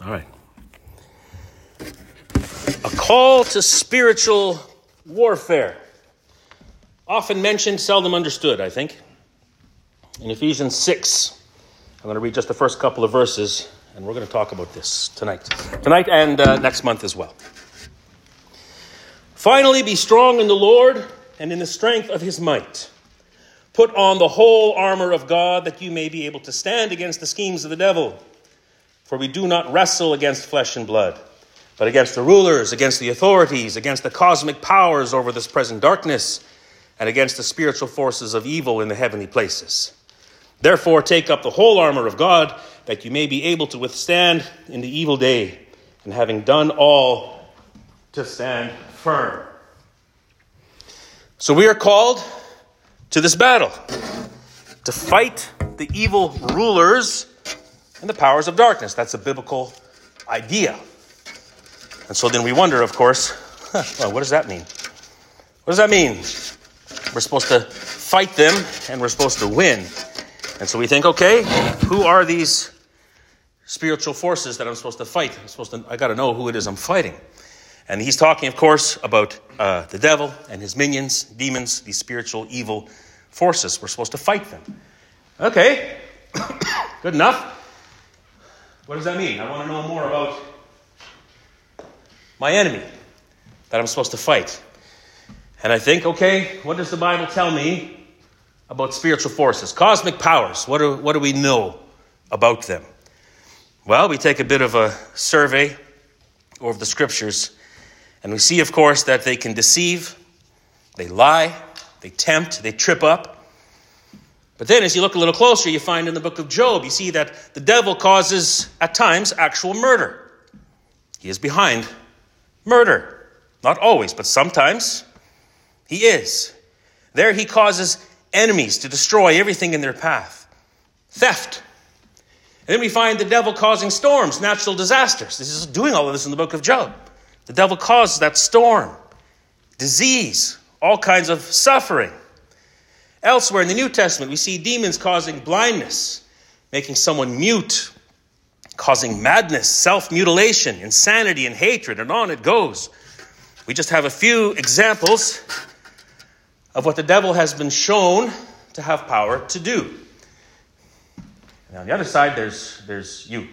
All right. A call to spiritual warfare. Often mentioned, seldom understood, I think. In Ephesians 6, I'm going to read just the first couple of verses, and we're going to talk about this tonight. Tonight and next month as well. Finally, be strong in the Lord and in the strength of his might. Put on the whole armor of God that you may be able to stand against the schemes of the devil. For we do not wrestle against flesh and blood, but against the rulers, against the authorities, against the cosmic powers over this present darkness, and against the spiritual forces of evil in the heavenly places. Therefore, take up the whole armor of God, that you may be able to withstand in the evil day, and having done all, to stand firm. So we are called to this battle, to fight the evil rulers and the powers of darkness. That's a biblical idea. And so then we wonder, of course, well, what does that mean? What does that mean? We're supposed to fight them and we're supposed to win. And so we think, okay, who are these spiritual forces that I'm supposed to fight? I got to know who it is I'm fighting. And he's talking, of course, about the devil and his minions, demons, these spiritual evil forces. We're supposed to fight them. Okay, good enough. What does that mean? I want to know more about my enemy that I'm supposed to fight. And I think, okay, what does the Bible tell me about spiritual forces? Cosmic powers, what do we know about them? Well, we take a bit of a survey over the scriptures, and we see, of course, that they can deceive, they lie, they tempt, they trip up. But then as you look a little closer, you find in the book of Job, you see that the devil causes, at times, actual murder. He is behind murder. Not always, but sometimes he is. There he causes enemies to destroy everything in their path. Theft. And then we find the devil causing storms, natural disasters. This is doing all of this in the book of Job. The devil causes that storm, disease, all kinds of suffering. Elsewhere in the New Testament, we see demons causing blindness, making someone mute, causing madness, self-mutilation, insanity, and hatred, and on it goes. We just have a few examples of what the devil has been shown to have power to do. And on the other side, there's you.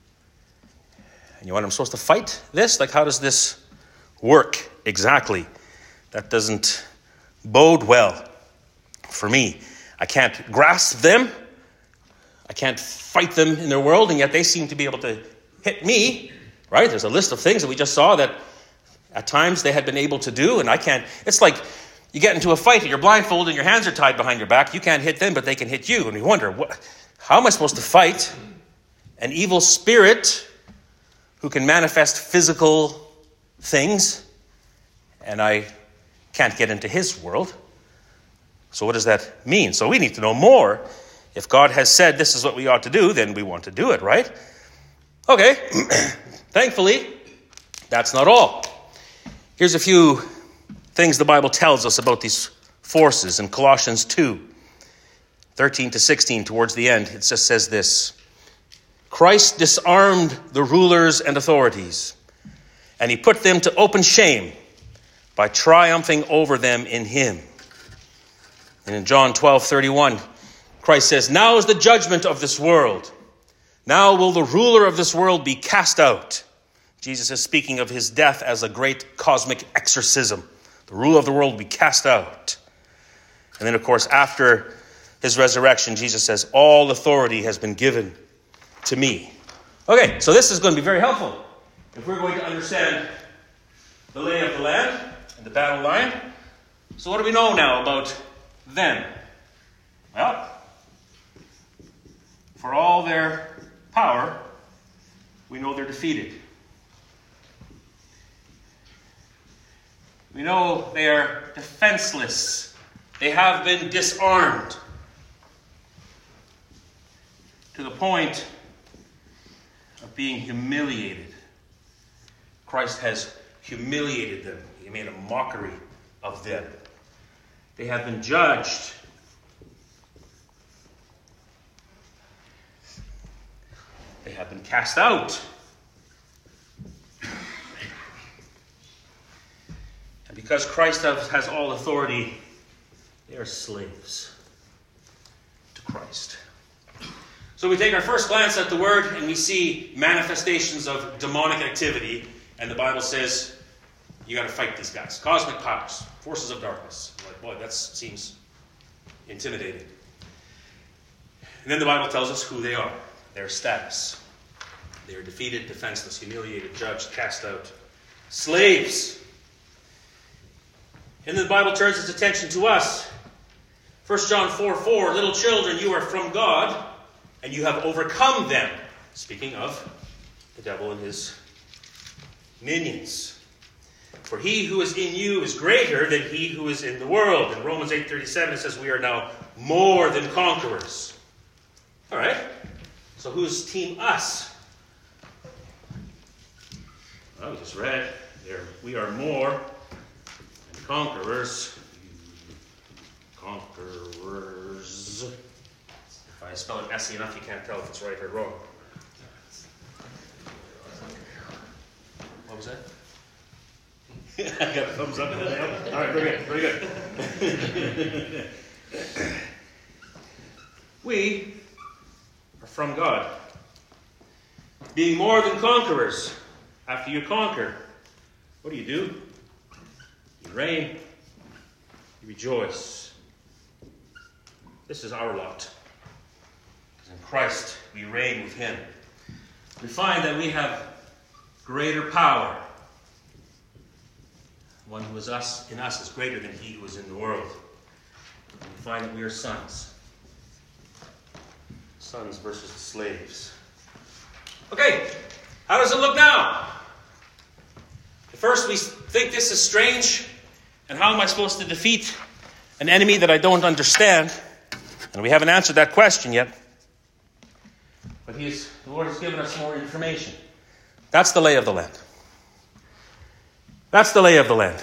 And you want, I'm supposed to fight this? Like, how does this work exactly? That doesn't bode well for me. I can't grasp them. I can't fight them in their world, and yet they seem to be able to hit me, right? There's a list of things that we just saw that at times they had been able to do, and I can't. It's like you get into a fight and you're blindfolded and your hands are tied behind your back. You can't hit them, but they can hit you. And you wonder, how am I supposed to fight an evil spirit who can manifest physical things, and I can't get into his world? So what does that mean? So we need to know more. If God has said this is what we ought to do, then we want to do it, right? Okay, thankfully, that's not all. Here's a few things the Bible tells us about these forces in Colossians 2, 13 to 16, towards the end. It just says this: Christ disarmed the rulers and authorities, and he put them to open shame by triumphing over them in him. And in John 12:31, Christ says, now is the judgment of this world. Now will the ruler of this world be cast out. Jesus is speaking of his death as a great cosmic exorcism. The ruler of the world will be cast out. And then, of course, after his resurrection, Jesus says, all authority has been given to me. Okay, so this is going to be very helpful if we're going to understand the lay of the land and the battle line. So what do we know now about them? Well, for all their power, we know they're defeated. We know they are defenseless. They have been disarmed to the point of being humiliated. Christ has humiliated them. He made a mockery of them. They have been judged. They have been cast out. because Christ has all authority, they are slaves to Christ. So we take our first glance at the word and we see manifestations of demonic activity. And the Bible says, you got to fight these guys. Cosmic powers, forces of darkness. I'm like, boy, that seems intimidating. And then the Bible tells us who they are, their status. They are defeated, defenseless, humiliated, judged, cast out. Slaves. And then the Bible turns its attention to us. 1 John 4:4, little children, you are from God, and you have overcome them. Speaking of the devil and his minions. For he who is in you is greater than he who is in the world. In Romans 8:37 it says we are now more than conquerors. All right. So who's team us? Well, we just read there. We are more than conquerors. Conquerors. If I spell it messy enough, you can't tell if it's right or wrong. What was that? I got a thumbs up. All right, very good, very good. We are from God. Being more than conquerors. After you conquer, what do? You reign. You rejoice. This is our lot. Because in Christ, we reign with him. We find that we have greater power. One who is in us is greater than he who is in the world. And we find that we are sons. Sons versus slaves. Okay, how does it look now? At first we think this is strange. And how am I supposed to defeat an enemy that I don't understand? And we haven't answered that question yet. But the Lord has given us more information. That's the lay of the land. That's the lay of the land.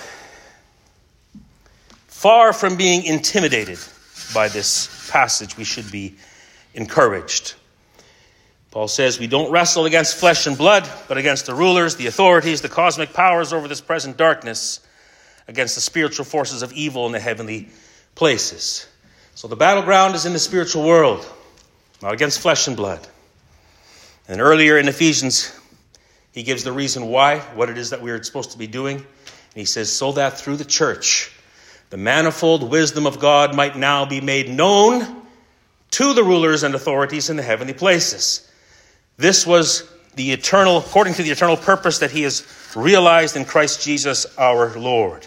Far from being intimidated by this passage, we should be encouraged. Paul says we don't wrestle against flesh and blood, but against the rulers, the authorities, the cosmic powers over this present darkness, against the spiritual forces of evil in the heavenly places. So the battleground is in the spiritual world, not against flesh and blood. And earlier in Ephesians, he gives the reason why, what it is that we're supposed to be doing. And he says, so that through the church, the manifold wisdom of God might now be made known to the rulers and authorities in the heavenly places. This was the eternal, according to the eternal purpose that he has realized in Christ Jesus our Lord.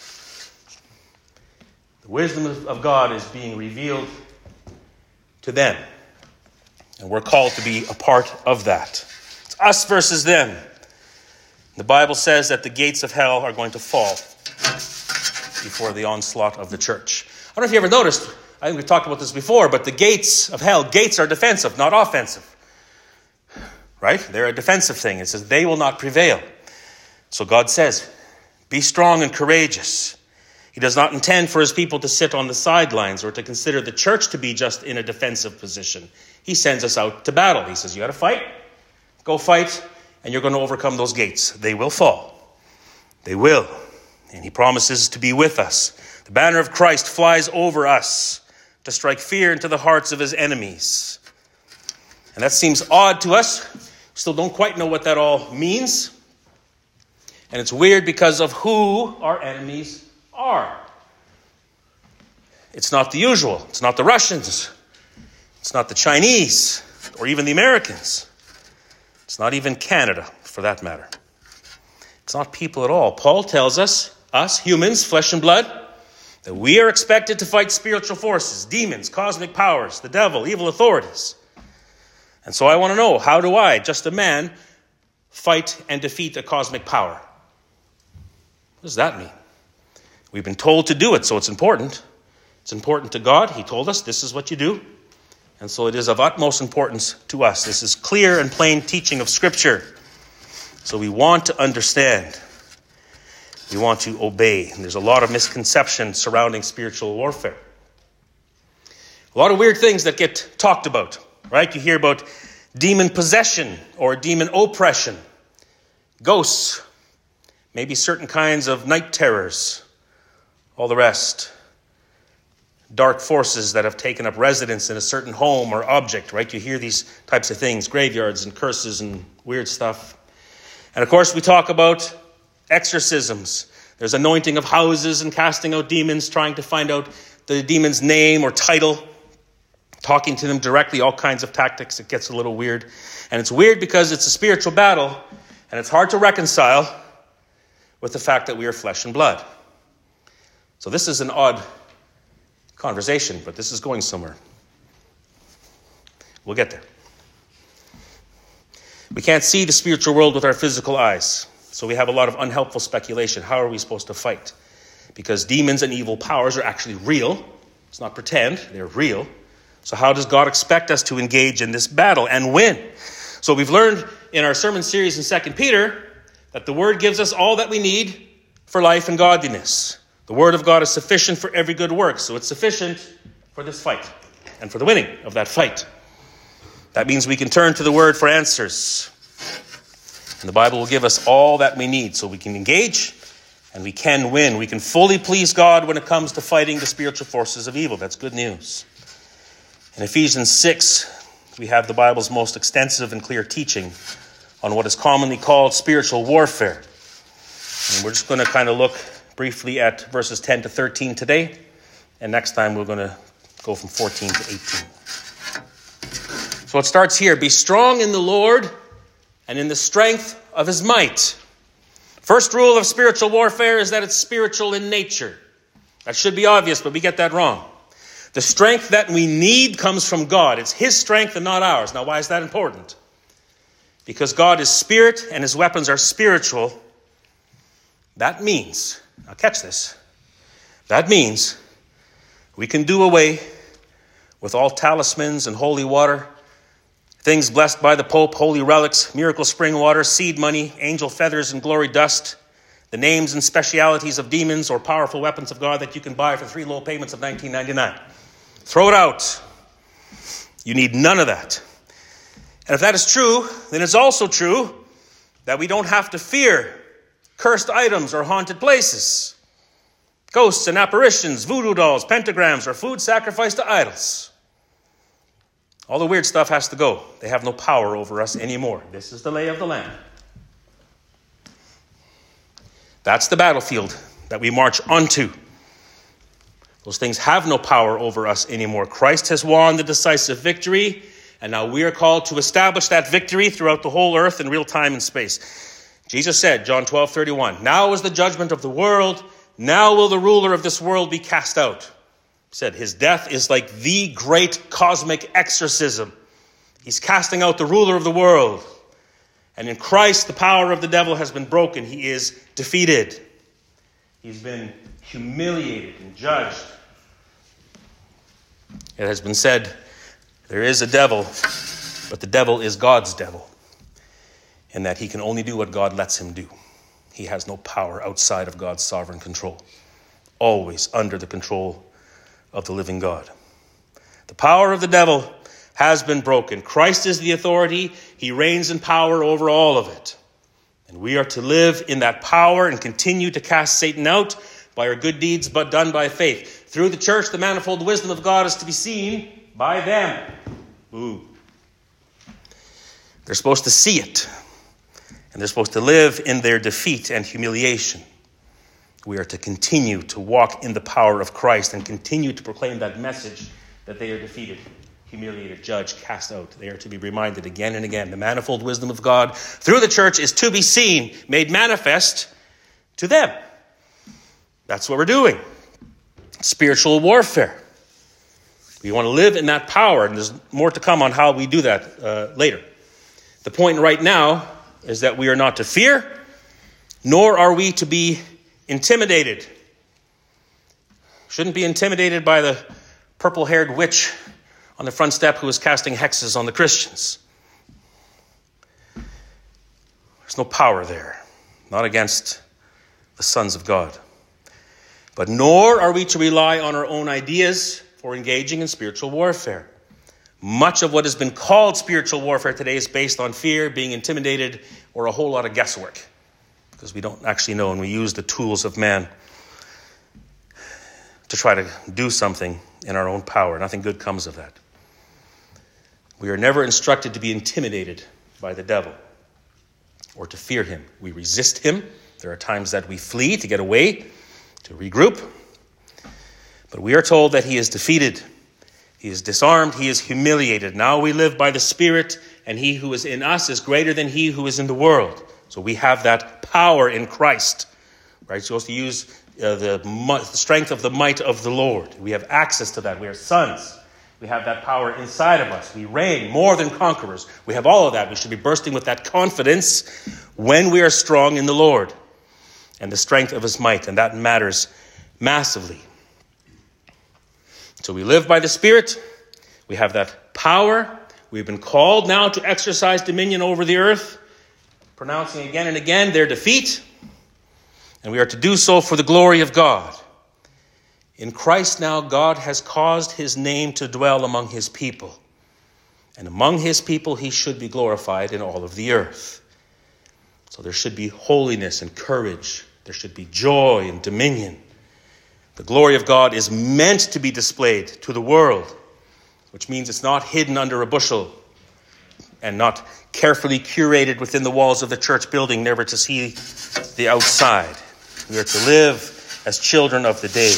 The wisdom of God is being revealed to them. And we're called to be a part of that. It's us versus them. The Bible says that the gates of hell are going to fall before the onslaught of the church. I don't know if you ever noticed, I think we've talked about this before, but the gates of hell, gates are defensive, not offensive. Right? They're a defensive thing. It says they will not prevail. So God says, be strong and courageous. He does not intend for his people to sit on the sidelines or to consider the church to be just in a defensive position. He sends us out to battle. He says, you got to fight. Go fight, and you're going to overcome those gates. They will fall. They will. And he promises to be with us. The banner of Christ flies over us to strike fear into the hearts of his enemies. And that seems odd to us. We still don't quite know what that all means. And it's weird because of who our enemies are. It's not the usual. It's not the Russians. It's not the Chinese or even the Americans. It's not even Canada, for that matter. It's not people at all. Paul tells us humans, flesh and blood, that we are expected to fight spiritual forces, demons, cosmic powers, the devil, evil authorities. And so I want to know, how do I, just a man, fight and defeat a cosmic power? What does that mean? We've been told to do it, so it's important. It's important to God. He told us this is what you do. And so it is of utmost importance to us. This is clear and plain teaching of Scripture. So we want to understand. We want to obey. And there's a lot of misconception surrounding spiritual warfare. A lot of weird things that get talked about, right? You hear about demon possession or demon oppression, ghosts, maybe certain kinds of night terrors, all the rest. Dark forces that have taken up residence in a certain home or object, right? You hear these types of things, graveyards and curses and weird stuff. And of course, we talk about exorcisms. There's anointing of houses and casting out demons, trying to find out the demon's name or title, talking to them directly, all kinds of tactics. It gets a little weird. And it's weird because it's a spiritual battle, and it's hard to reconcile with the fact that we are flesh and blood. So this is an odd conversation, but this is going somewhere. We'll get there. We can't see the spiritual world with our physical eyes, so we have a lot of unhelpful speculation. How are we supposed to fight? Because demons and evil powers are actually real. It's not pretend, they're real. So how does God expect us to engage in this battle and win? So we've learned in our sermon series in 2 Peter that the Word gives us all that we need for life and godliness. The Word of God is sufficient for every good work, so it's sufficient for this fight and for the winning of that fight. That means we can turn to the Word for answers. And the Bible will give us all that we need so we can engage and we can win. We can fully please God when it comes to fighting the spiritual forces of evil. That's good news. In Ephesians 6, we have the Bible's most extensive and clear teaching on what is commonly called spiritual warfare. And we're just going to kind of look briefly at verses 10 to 13 today. And next time we're going to go from 14 to 18. So it starts here. Be strong in the Lord and in the strength of his might. First rule of spiritual warfare is that it's spiritual in nature. That should be obvious, but we get that wrong. The strength that we need comes from God. It's his strength and not ours. Now, why is that important? Because God is spirit and his weapons are spiritual. That means, now catch this, that means we can do away with all talismans and holy water, things blessed by the Pope, holy relics, miracle spring water, seed money, angel feathers and glory dust, the names and specialities of demons or powerful weapons of God that you can buy for 3 low payments of $19.99. Throw it out. You need none of that. And if that is true, then it's also true that we don't have to fear cursed items or haunted places, ghosts and apparitions, voodoo dolls, pentagrams, or food sacrificed to idols. All the weird stuff has to go. They have no power over us anymore. This is the lay of the land. That's the battlefield that we march onto. Those things have no power over us anymore. Christ has won the decisive victory, and now we are called to establish that victory throughout the whole earth in real time and space. Jesus said, John 12:31, now is the judgment of the world. Now will the ruler of this world be cast out. He said his death is like the great cosmic exorcism. He's casting out the ruler of the world. And in Christ, the power of the devil has been broken. He is defeated. He's been humiliated and judged. It has been said, there is a devil, but the devil is God's devil, in that he can only do what God lets him do. He has no power outside of God's sovereign control, always under the control of the living God. The power of the devil has been broken. Christ is the authority. He reigns in power over all of it. And we are to live in that power and continue to cast Satan out by our good deeds, but done by faith. Through the church, the manifold wisdom of God is to be seen by them. Ooh. They're supposed to see it. And they're supposed to live in their defeat and humiliation. We are to continue to walk in the power of Christ and continue to proclaim that message that they are defeated, humiliated, judged, cast out. They are to be reminded again and again. The manifold wisdom of God through the church is to be seen, made manifest to them. That's what we're doing. Spiritual warfare. We want to live in that power, and there's more to come on how we do that later. The point right now is that we are not to fear, nor are we to be intimidated. Shouldn't be intimidated by the purple-haired witch on the front step who is casting hexes on the Christians. There's no power there, not against the sons of God. But nor are we to rely on our own ideas for engaging in spiritual warfare. Much of what has been called spiritual warfare today is based on fear, being intimidated, or a whole lot of guesswork, because we don't actually know and we use the tools of man. to try to do something in our own power. Nothing good comes of that. We are never instructed to be intimidated by the devil or to fear him. We resist him. There are times that we flee to get away, to regroup. But we are told that he is defeated. He is disarmed. He is humiliated. Now we live by the Spirit, and he who is in us is greater than he who is in the world. So we have that power in Christ. Right? You're supposed to use the strength of the might of the Lord. We have access to that. We are sons. We have that power inside of us. We reign more than conquerors. We have all of that. We should be bursting with that confidence when we are strong in the Lord and the strength of his might. And that matters massively. So we live by the Spirit. We have that power. We've been called now to exercise dominion over the earth, pronouncing again and again their defeat. And we are to do so for the glory of God. In Christ now, God has caused his name to dwell among his people. And among his people, he should be glorified in all of the earth. So there should be holiness and courage. There should be joy and dominion. The glory of God is meant to be displayed to the world, which means it's not hidden under a bushel and not carefully curated within the walls of the church building, never to see the outside. We are to live as children of the day.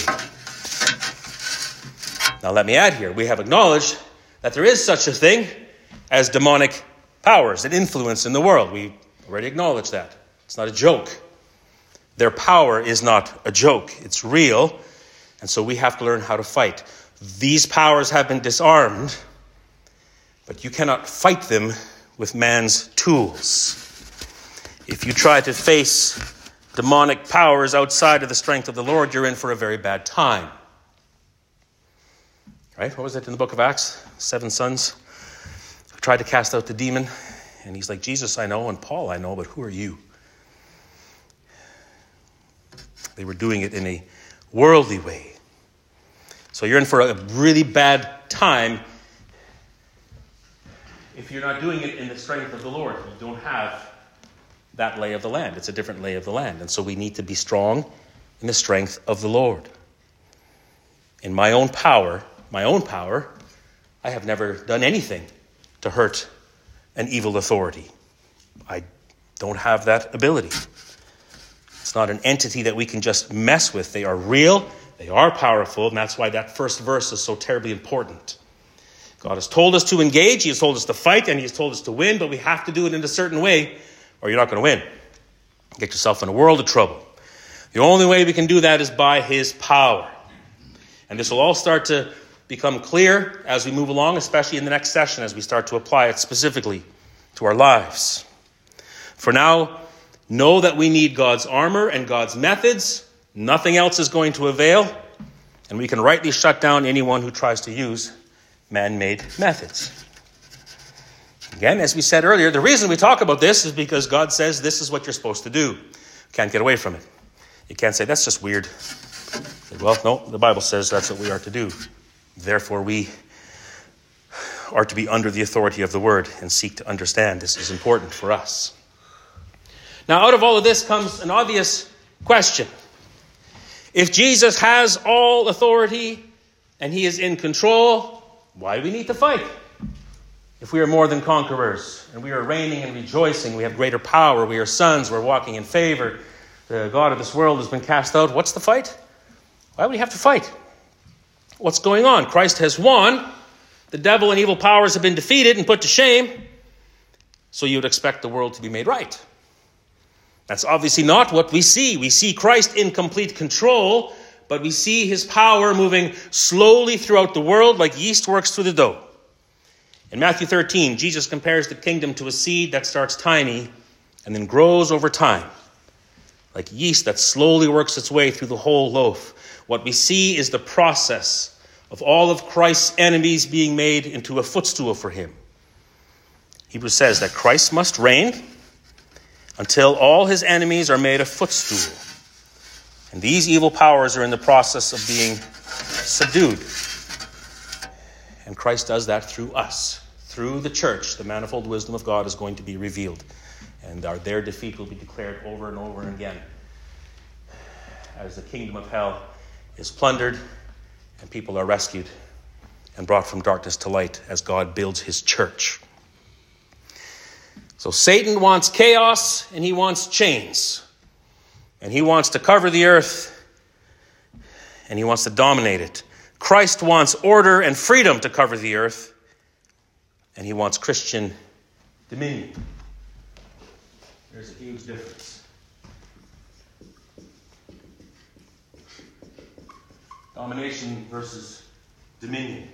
Now let me add here, we have acknowledged that there is such a thing as demonic powers and influence in the world. We already acknowledged that. It's not a joke. Their power is not a joke. It's real. And so we have to learn how to fight. These powers have been disarmed, but you cannot fight them with man's tools. If you try to face demonic powers outside of the strength of the Lord, you're in for a very bad time. Right? What was it in the book of Acts? 7 sons who tried to cast out the demon. And he's like, Jesus I know and Paul I know, but who are you? They were doing it in a worldly way. So you're in for a really bad time if you're not doing it in the strength of the Lord. You don't have that lay of the land. It's a different lay of the land. And so we need to be strong in the strength of the Lord. In my own power, I have never done anything to hurt an evil authority. I don't have that ability. It's not an entity that we can just mess with. They are real, they are powerful, and that's why that first verse is so terribly important. God has told us to engage, he has told us to fight, and he has told us to win, but we have to do it in a certain way, or you're not going to win. Get yourself in a world of trouble. The only way we can do that is by his power. And this will all start to become clear as we move along, especially in the next session, as we start to apply it specifically to our lives. For now, know that we need God's armor and God's methods. Nothing else is going to avail. And we can rightly shut down anyone who tries to use man-made methods. Again, as we said earlier, the reason we talk about this is because God says this is what you're supposed to do. Can't get away from it. You can't say, that's just weird. Well, no, the Bible says that's what we are to do. Therefore, we are to be under the authority of the word and seek to understand. This is important for us. Now, out of all of this comes an obvious question. If Jesus has all authority and he is in control, why do we need to fight? If we are more than conquerors and we are reigning and rejoicing, we have greater power, we are sons, we're walking in favor, the God of this world has been cast out, what's the fight? Why would we have to fight? What's going on? Christ has won. The devil and evil powers have been defeated and put to shame. So you would expect the world to be made right. That's obviously not what we see. We see Christ in complete control, but we see his power moving slowly throughout the world like yeast works through the dough. In Matthew 13, Jesus compares the kingdom to a seed that starts tiny and then grows over time, like yeast that slowly works its way through the whole loaf. What we see is the process of all of Christ's enemies being made into a footstool for him. Hebrews says that Christ must reign until all his enemies are made a footstool. And these evil powers are in the process of being subdued. And Christ does that through us. Through the church, the manifold wisdom of God is going to be revealed. And their defeat will be declared over and over again as the kingdom of hell is plundered and people are rescued and brought from darkness to light as God builds his church. So Satan wants chaos and he wants chains. And he wants to cover the earth and he wants to dominate it. Christ wants order and freedom to cover the earth, and he wants Christian dominion. There's a huge difference. Domination versus dominion.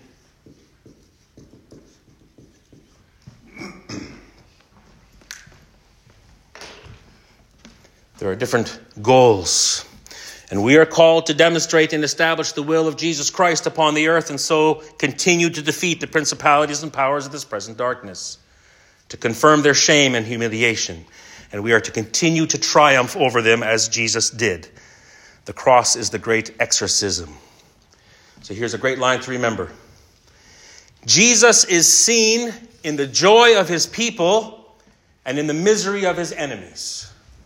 There are different goals. And we are called to demonstrate and establish the will of Jesus Christ upon the earth, and so continue to defeat the principalities and powers of this present darkness, to confirm their shame and humiliation. And we are to continue to triumph over them as Jesus did. The cross is the great exorcism. So here's a great line to remember. Jesus is seen in the joy of his people and in the misery of his enemies.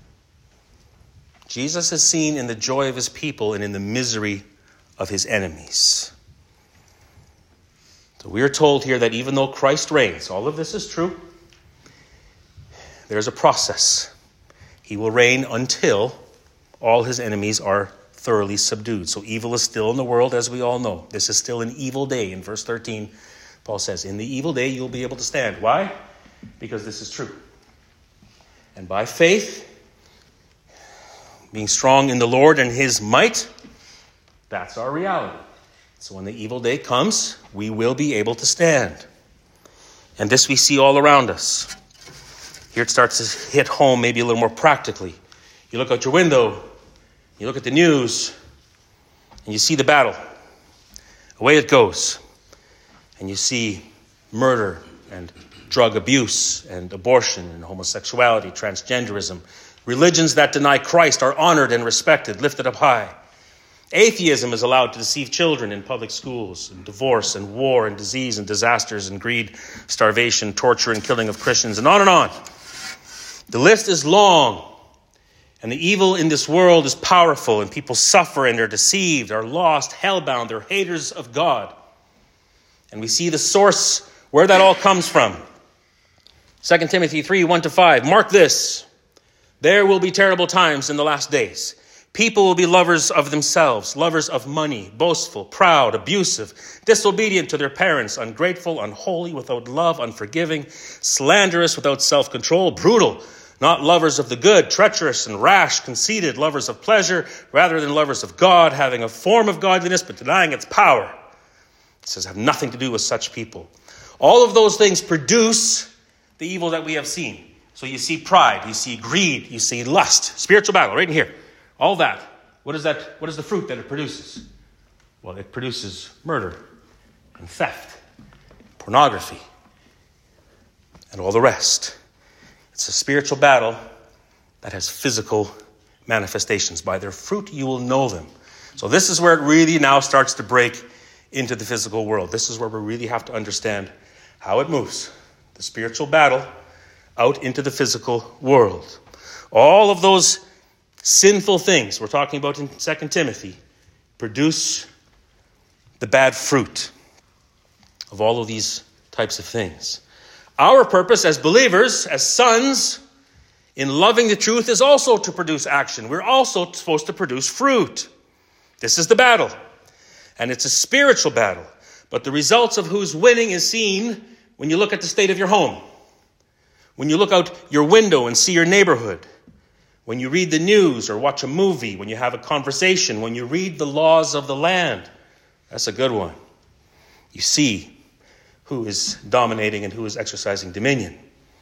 Jesus is seen in the joy of his people and in the misery of his enemies. So we are told here that even though Christ reigns, all of this is true, there's a process. He will reign until all his enemies are thoroughly subdued. So evil is still in the world, as we all know. This is still an evil day. In verse 13, Paul says, in the evil day you'll be able to stand. Why? Because this is true. And by faith, being strong in the Lord and his might, that's our reality. So when the evil day comes, we will be able to stand. And this we see all around us. Here it starts to hit home maybe a little more practically. You look out your window, you look at the news, and you see the battle. Away it goes. And you see murder and drug abuse and abortion and homosexuality, transgenderism. Religions that deny Christ are honored and respected, lifted up high. Atheism is allowed to deceive children in public schools, and divorce and war and disease and disasters and greed, starvation, torture and killing of Christians, and on and on. The list is long, and the evil in this world is powerful, and people suffer and are deceived, are lost, hellbound, they're haters of God. And we see the source where that all comes from. 2 Timothy 3, 1-5. Mark this. There will be terrible times in the last days. People will be lovers of themselves, lovers of money, boastful, proud, abusive, disobedient to their parents, ungrateful, unholy, without love, unforgiving, slanderous, without self-control, brutal, not lovers of the good, treacherous and rash, conceited, lovers of pleasure rather than lovers of God, having a form of godliness but denying its power. It says have nothing to do with such people. All of those things produce the evil that we have seen. So you see pride, you see greed, you see lust, spiritual battle, right in here. All that. What is that? What is the fruit that it produces? Well, it produces murder and theft, pornography, and all the rest. It's a spiritual battle that has physical manifestations. By their fruit you will know them. So this is where it really now starts to break into the physical world. This is where we really have to understand how it moves. The spiritual battle out into the physical world. All of those sinful things we're talking about in 2 Timothy produce the bad fruit of all of these types of things. Our purpose as believers, as sons, in loving the truth is also to produce action. We're also supposed to produce fruit. This is the battle. And it's a spiritual battle. But the results of who's winning is seen when you look at the state of your home. When you look out your window and see your neighborhood. When you read the news or watch a movie. When you have a conversation. When you read the laws of the land. That's a good one. You see who is dominating and who is exercising dominion.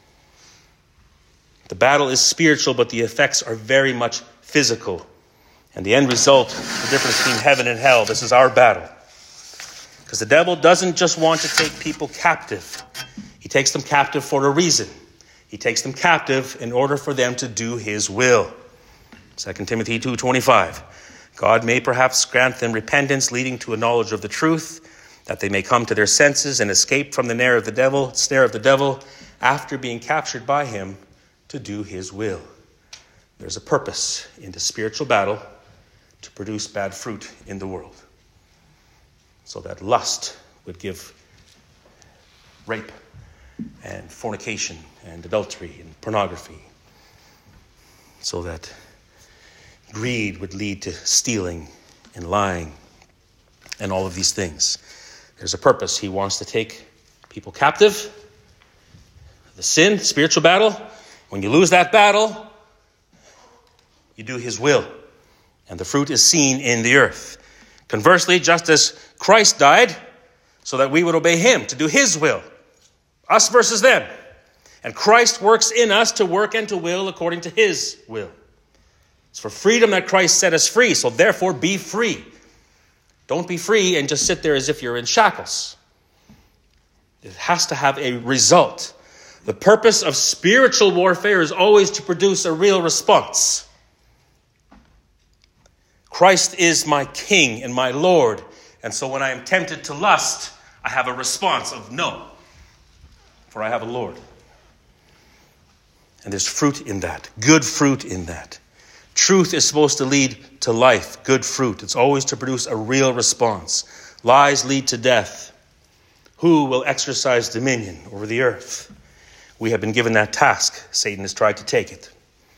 The battle is spiritual, but the effects are very much physical. And the end result, the difference between heaven and hell, this is our battle. Because the devil doesn't just want to take people captive. He takes them captive for a reason. He takes them captive in order for them to do his will. 2 Timothy 2:25. God may perhaps grant them repentance leading to a knowledge of the truth, that they may come to their senses and escape from the snare of the devil, after being captured by him to do his will. There's a purpose in the spiritual battle to produce bad fruit in the world. so that lust would give rape and fornication and adultery and pornography, so that greed would lead to stealing and lying and all of these things. There's a purpose. He wants to take people captive. The sin, spiritual battle. When you lose that battle, you do his will. And the fruit is seen in the earth. Conversely, just as Christ died so that we would obey him, to do his will. Us versus them. And Christ works in us to work and to will according to his will. It's for freedom that Christ set us free. So therefore, be free. Don't be free and just sit there as if you're in shackles. It has to have a result. The purpose of spiritual warfare is always to produce a real response. Christ is my King and my Lord. And so when I am tempted to lust, I have a response of no. For I have a Lord. And there's fruit in that. Good fruit in that. Truth is supposed to lead to life. Good fruit. It's always to produce a real response. Lies lead to death. Who will exercise dominion over the earth? We have been given that task. Satan has tried to take it.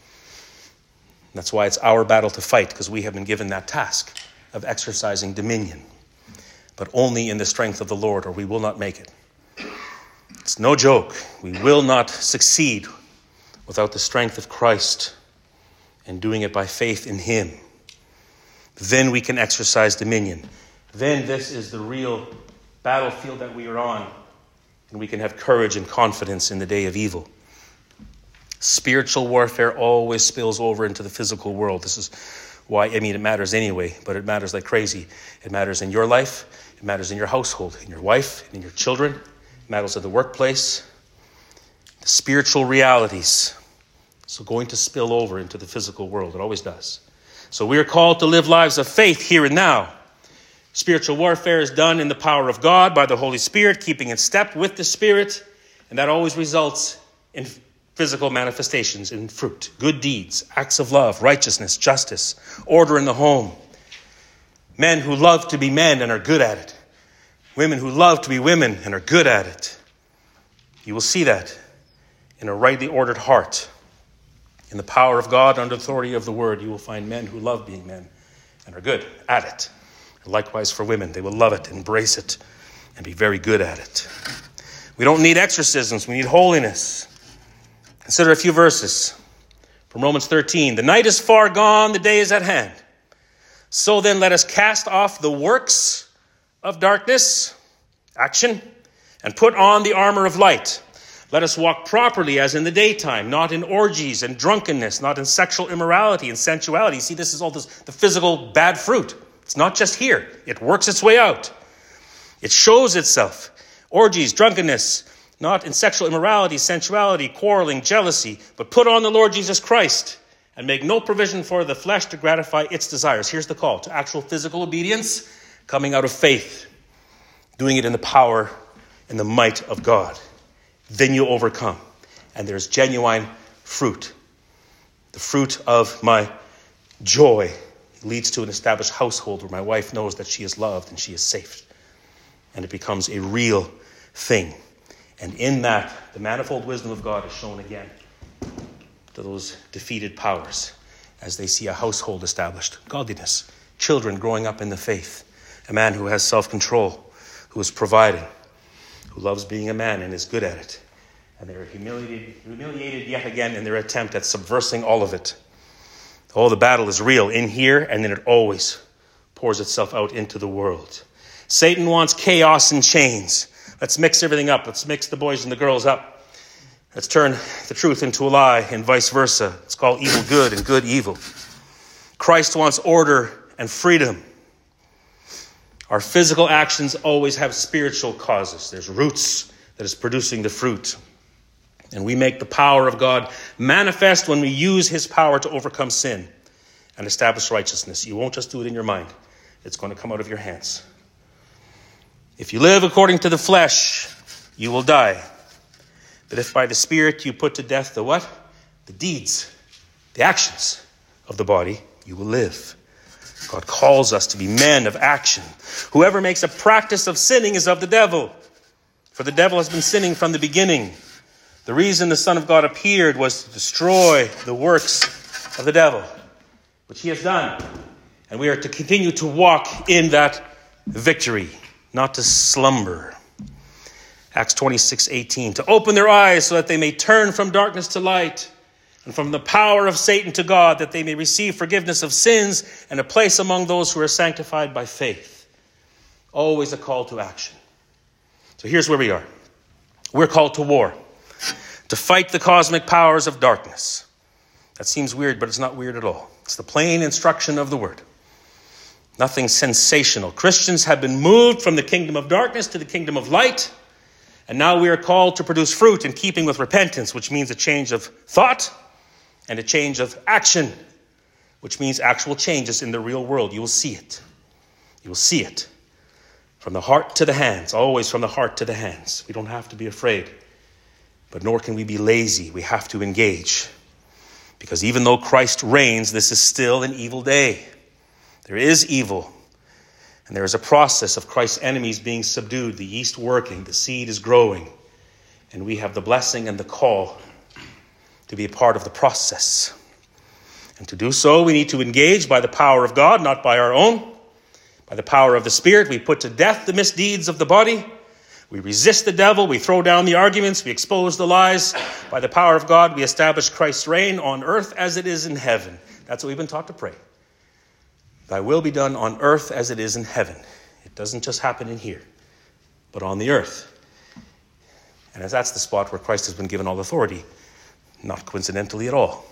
That's why it's our battle to fight, because we have been given that task of exercising dominion. But only in the strength of the Lord, or we will not make it. It's no joke. We will not succeed without the strength of Christ and doing it by faith in him. Then we can exercise dominion. Then this is the real battlefield that we are on, and we can have courage and confidence in the day of evil. Spiritual warfare always spills over into the physical world. This is why, it matters anyway, but it matters like crazy. It matters in your life. It matters in your household, in your wife, in your children. It matters at the workplace. The spiritual realities. So going to spill over into the physical world. It always does. So we are called to live lives of faith here and now. Spiritual warfare is done in the power of God by the Holy Spirit, keeping in step with the Spirit. And that always results in physical manifestations, in fruit, good deeds, acts of love, righteousness, justice, order in the home. Men who love to be men and are good at it. Women who love to be women and are good at it. You will see that in a rightly ordered heart. In the power of God, under authority of the word, you will find men who love being men and are good at it. And likewise for women, they will love it, embrace it, and be very good at it. We don't need exorcisms, we need holiness. Consider a few verses from Romans 13. The night is far gone, the day is at hand. So then let us cast off the works of darkness, action, and put on the armor of light. Let us walk properly as in the daytime, not in orgies and drunkenness, not in sexual immorality and sensuality. See, this is all the physical bad fruit. It's not just here. It works its way out. It shows itself. Orgies, drunkenness, not in sexual immorality, sensuality, quarreling, jealousy, but put on the Lord Jesus Christ and make no provision for the flesh to gratify its desires. Here's the call to actual physical obedience, coming out of faith, doing it in the power and the might of God. Then you overcome. And there's genuine fruit. The fruit of my joy leads to an established household where my wife knows that she is loved and she is safe. And it becomes a real thing. And in that, the manifold wisdom of God is shown again to those defeated powers as they see a household established. Godliness, children growing up in the faith, a man who has self-control, who is providing, who loves being a man and is good at it. And they're humiliated yet again in their attempt at subversing all of it. Oh, the battle is real in here, and then it always pours itself out into the world. Satan wants chaos and chains. Let's mix everything up. Let's mix the boys and the girls up. Let's turn the truth into a lie and vice versa. It's called evil good and good evil. Christ wants order and freedom. Our physical actions always have spiritual causes. There's roots that is producing the fruit. And we make the power of God manifest when we use his power to overcome sin and establish righteousness. You won't just do it in your mind. It's going to come out of your hands. If you live according to the flesh, you will die. But if by the Spirit you put to death the what? The deeds, the actions of the body, you will live. God calls us to be men of action. Whoever makes a practice of sinning is of the devil, for the devil has been sinning from the beginning. The reason the Son of God appeared was to destroy the works of the devil, which he has done. And we are to continue to walk in that victory, not to slumber. Acts 26:18, to open their eyes so that they may turn from darkness to light and from the power of Satan to God, that they may receive forgiveness of sins and a place among those who are sanctified by faith. Always a call to action. So here's where we are. We're called to war, to fight the cosmic powers of darkness. That seems weird, but it's not weird at all. It's the plain instruction of the word. Nothing sensational. Christians have been moved from the kingdom of darkness to the kingdom of light. And now we are called to produce fruit in keeping with repentance, which means a change of thought and a change of action, which means actual changes in the real world. You will see it. You will see it. From the heart to the hands, always from the heart to the hands. We don't have to be afraid, but nor can we be lazy. We have to engage. Because even though Christ reigns, this is still an evil day. There is evil. And there is a process of Christ's enemies being subdued, the yeast working, the seed is growing. And we have the blessing and the call to be a part of the process. And to do so, we need to engage by the power of God, not by our own. By the power of the Spirit, we put to death the misdeeds of the body. We resist the devil. We throw down the arguments. We expose the lies. By the power of God, we establish Christ's reign on earth as it is in heaven. That's what we've been taught to pray. Thy will be done on earth as it is in heaven. It doesn't just happen in here, but on the earth. And as that's the spot where Christ has been given all authority, not coincidentally at all.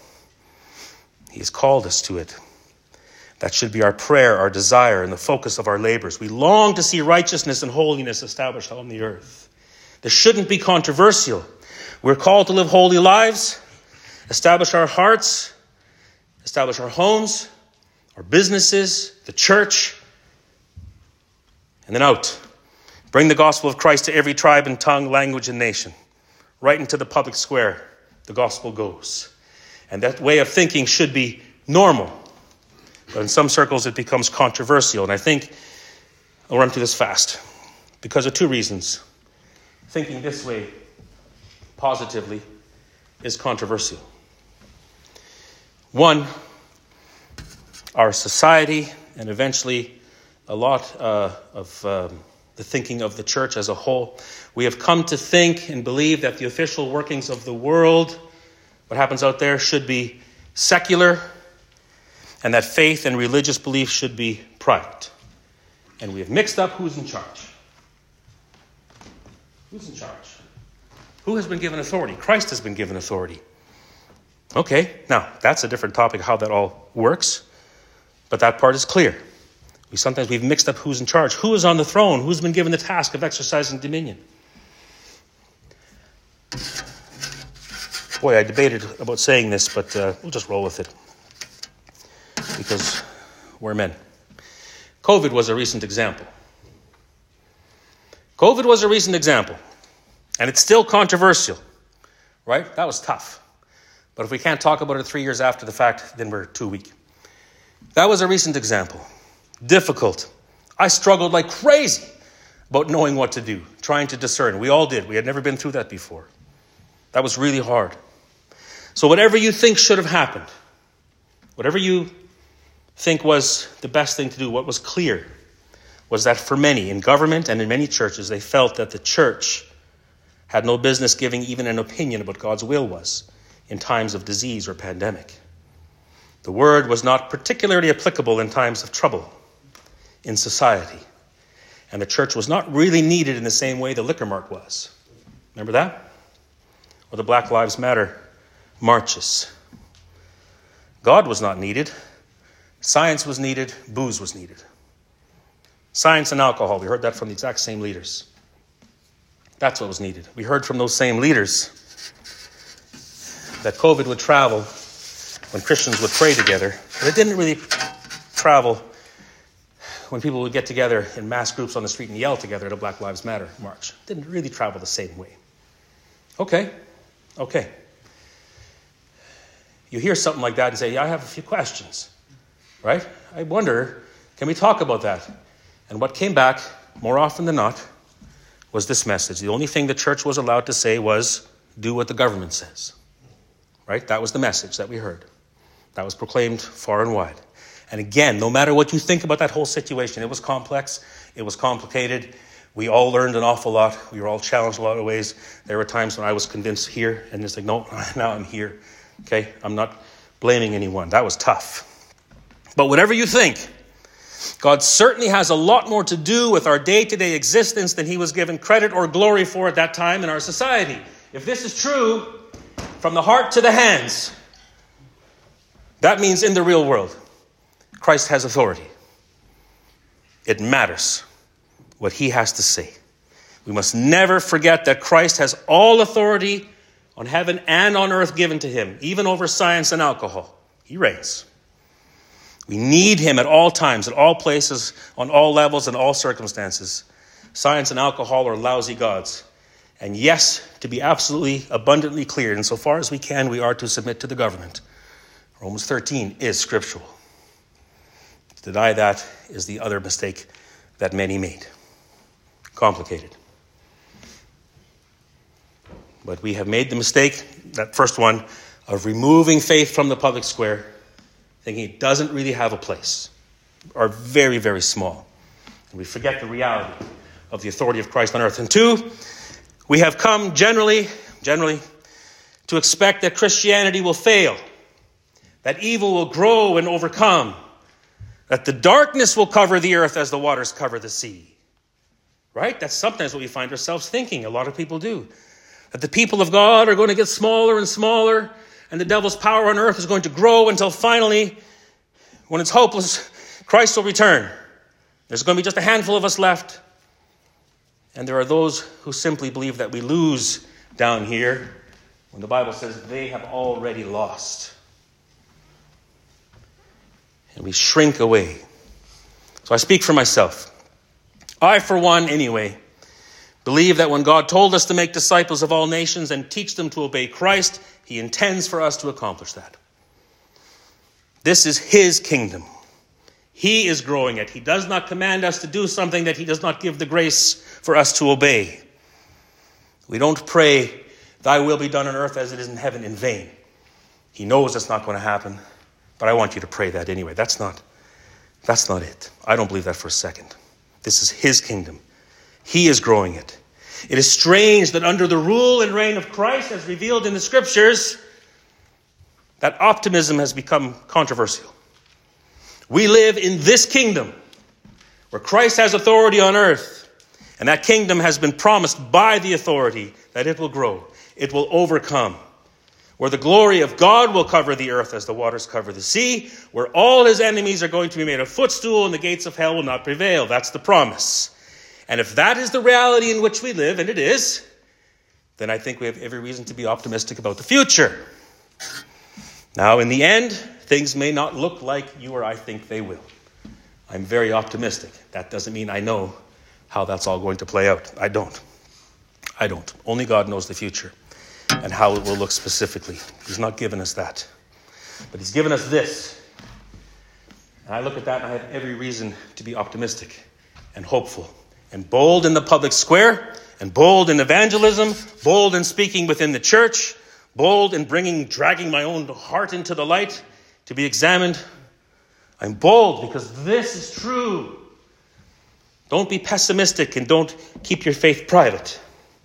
He has called us to it. That should be our prayer, our desire, and the focus of our labors. We long to see righteousness and holiness established on the earth. This shouldn't be controversial. We're called to live holy lives, establish our hearts, establish our homes, our businesses, the church, and then out. Bring the gospel of Christ to every tribe and tongue, language, and nation. Right into the public square, the gospel goes. And that way of thinking should be normal. But in some circles, it becomes controversial. And I think I'll run through this fast because of two reasons. Thinking this way positively is controversial. One, our society and eventually a lot of the thinking of the church as a whole, we have come to think and believe that the official workings of the world, what happens out there, should be secular, and that faith and religious belief should be private. And we have mixed up who's in charge. Who's in charge? Who has been given authority? Christ has been given authority. Okay, now that's a different topic, how that all works. But that part is clear. We've mixed up who's in charge. Who is on the throne? Who's been given the task of exercising dominion? Boy, I debated about saying this, but we'll just roll with it. Because we're men. COVID was a recent example. COVID was a recent example. And it's still controversial. Right? That was tough. But if we can't talk about it 3 years after the fact, then we're too weak. That was a recent example. Difficult. I struggled like crazy about knowing what to do, trying to discern. We all did. We had never been through that before. That was really hard. So whatever you think should have happened, whatever you think was the best thing to do, what was clear was that for many in government and in many churches, they felt that the church had no business giving even an opinion about God's will was in times of disease or pandemic. The word was not particularly applicable in times of trouble in society. And the church was not really needed in the same way the liquor mart was. Remember that? Or the Black Lives Matter marches. God was not needed. Science was needed. Booze was needed. Science and alcohol. We heard that from the exact same leaders. That's what was needed. We heard from those same leaders that COVID would travel when Christians would pray together. But it didn't really travel when people would get together in mass groups on the street and yell together at a Black Lives Matter march. It didn't really travel the same way. Okay. You hear something like that and say, yeah, I have a few questions. Right? I wonder, can we talk about that? And what came back, more often than not, was this message. The only thing the church was allowed to say was, do what the government says. Right? That was the message that we heard. That was proclaimed far and wide. And again, no matter what you think about that whole situation, it was complex, it was complicated. We all learned an awful lot. We were all challenged in a lot of ways. There were times when I was convinced here, and it's like, no, now I'm here. Okay? I'm not blaming anyone. That was tough. But whatever you think, God certainly has a lot more to do with our day-to-day existence than he was given credit or glory for at that time in our society. If this is true, from the heart to the hands, that means in the real world, Christ has authority. It matters what he has to say. We must never forget that Christ has all authority on heaven and on earth given to him, even over science and alcohol. He reigns. We need him at all times, at all places, on all levels, and all circumstances. Science and alcohol are lousy gods. And yes, to be absolutely abundantly clear, insofar as we can, we are to submit to the government. Romans 13 is scriptural. To deny that is the other mistake that many made. Complicated. But we have made the mistake, that first one, of removing faith from the public square, thinking it doesn't really have a place, or very, very small. And we forget the reality of the authority of Christ on earth. And two, we have come generally to expect that Christianity will fail, that evil will grow and overcome, that the darkness will cover the earth as the waters cover the sea. Right? That's sometimes what we find ourselves thinking. A lot of people do. That the people of God are going to get smaller and smaller, and the devil's power on earth is going to grow until finally, when it's hopeless, Christ will return. There's going to be just a handful of us left. And there are those who simply believe that we lose down here when the Bible says they have already lost. And we shrink away. So I speak for myself. I, for one, anyway, believe that when God told us to make disciples of all nations and teach them to obey Christ, he intends for us to accomplish that. This is his kingdom. He is growing it. He does not command us to do something that he does not give the grace for us to obey. We don't pray, thy will be done on earth as it is in heaven, in vain. He knows that's not going to happen, but I want you to pray that anyway. That's not it. I don't believe that for a second. This is his kingdom. He is growing it. It is strange that under the rule and reign of Christ, as revealed in the scriptures, that optimism has become controversial. We live in this kingdom where Christ has authority on earth, and that kingdom has been promised by the authority that it will grow, it will overcome, where the glory of God will cover the earth as the waters cover the sea, where all his enemies are going to be made a footstool and the gates of hell will not prevail. That's the promise. And if that is the reality in which we live, and it is, then I think we have every reason to be optimistic about the future. Now, in the end, things may not look like you or I think they will. I'm very optimistic. That doesn't mean I know how that's all going to play out. I don't. Only God knows the future and how it will look specifically. He's not given us that. But he's given us this. And I look at that and I have every reason to be optimistic and hopeful and bold in the public square and bold in evangelism, bold in speaking within the church, bold in dragging my own heart into the light to be examined. I'm bold because this is true. Don't be pessimistic and don't keep your faith private.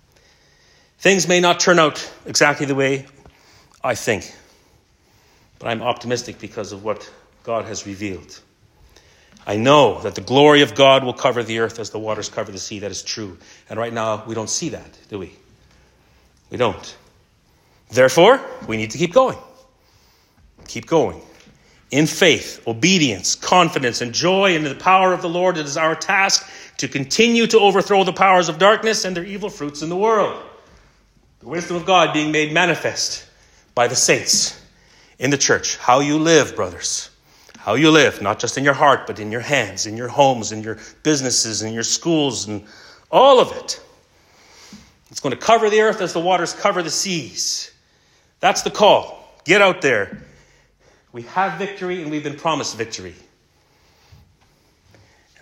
Things may not turn out exactly the way I think, but I'm optimistic because of what God has revealed. I know that the glory of God will cover the earth as the waters cover the sea. That is true. And right now, we don't see that, do we? We don't. Therefore, we need to keep going. Keep going. In faith, obedience, confidence, and joy in the power of the Lord, it is our task to continue to overthrow the powers of darkness and their evil fruits in the world. The wisdom of God being made manifest by the saints in the church. How you live, brothers. How you live, not just in your heart, but in your hands, in your homes, in your businesses, in your schools, and all of it. It's going to cover the earth as the waters cover the seas. That's the call. Get out there. We have victory and we've been promised victory.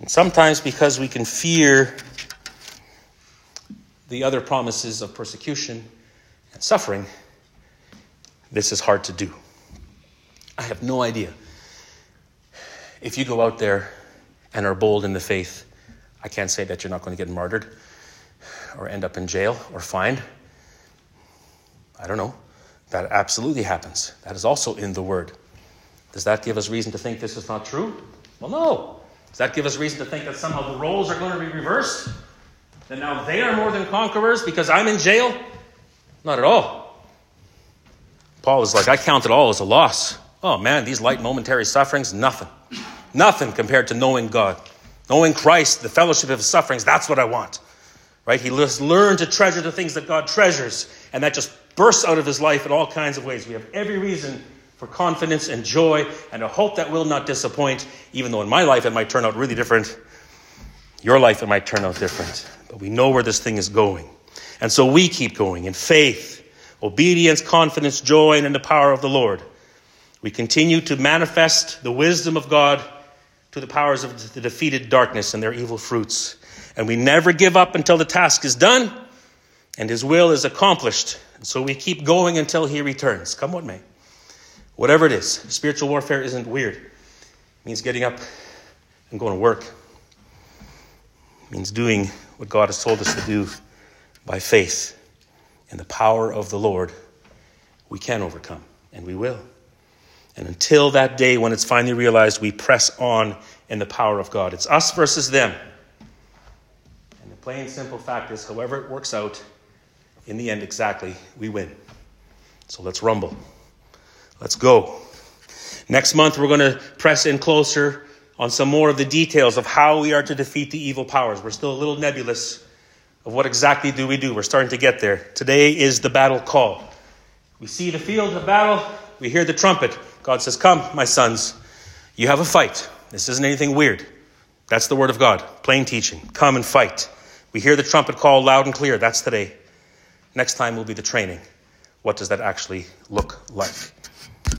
And sometimes because we can fear the other promises of persecution and suffering, this is hard to do. I have no idea. If you go out there and are bold in the faith, I can't say that you're not going to get martyred or end up in jail or fined. I don't know. That absolutely happens. That is also in the Word. Does that give us reason to think this is not true? Well, no. Does that give us reason to think that somehow the roles are going to be reversed? That now they are more than conquerors because I'm in jail? Not at all. Paul is like, I count it all as a loss. Oh man, these light momentary sufferings, nothing. Nothing compared to knowing God. Knowing Christ, the fellowship of his sufferings, that's what I want. Right? He has learned to treasure the things that God treasures. And that just bursts out of his life in all kinds of ways. We have every reason for confidence and joy and a hope that will not disappoint, even though in my life it might turn out really different. Your life, it might turn out different. But we know where this thing is going. And so we keep going in faith, obedience, confidence, joy, and in the power of the Lord. We continue to manifest the wisdom of God to the powers of the defeated darkness and their evil fruits. And we never give up until the task is done and his will is accomplished. And so we keep going until he returns. Come what may. Whatever it is, spiritual warfare isn't weird. It means getting up and going to work. It means doing what God has told us to do by faith. In the power of the Lord, we can overcome, and we will. And until that day when it's finally realized, we press on in the power of God. It's us versus them. And the plain, simple fact is, however it works out, in the end, exactly, we win. So let's rumble. Let's go. Next month, we're going to press in closer on some more of the details of how we are to defeat the evil powers. We're still a little nebulous of what exactly do we do. We're starting to get there. Today is the battle call. We see the field of battle. We hear the trumpet. God says, come, my sons. You have a fight. This isn't anything weird. That's the word of God. Plain teaching. Come and fight. We hear the trumpet call loud and clear. That's today. Next time will be the training. What does that actually look like?